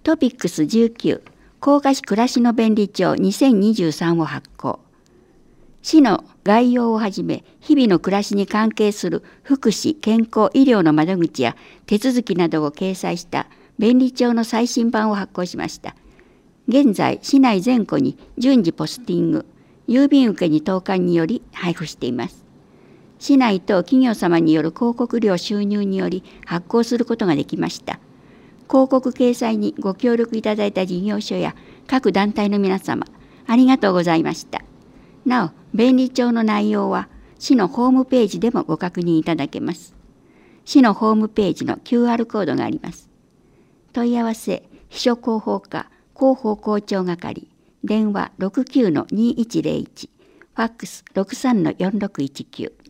トピックス19、甲賀市暮らしの便利帳2023を発行。市の概要をはじめ、日々の暮らしに関係する福祉、健康、医療の窓口や手続きなどを掲載した便利帳の最新版を発行しました。現在、市内全戸に順次ポスティング、郵便受けに投函により配布しています。市内と企業様による広告料収入により発行することができました。広告掲載にご協力いただいた事業所や各団体の皆様、ありがとうございました。なお、便利帳の内容は市のホームページでもご確認いただけます。市のホームページの QR コードがあります。問い合わせ、秘書広報課、広報広聴係、電話 69-2101、ファックス 63-4619。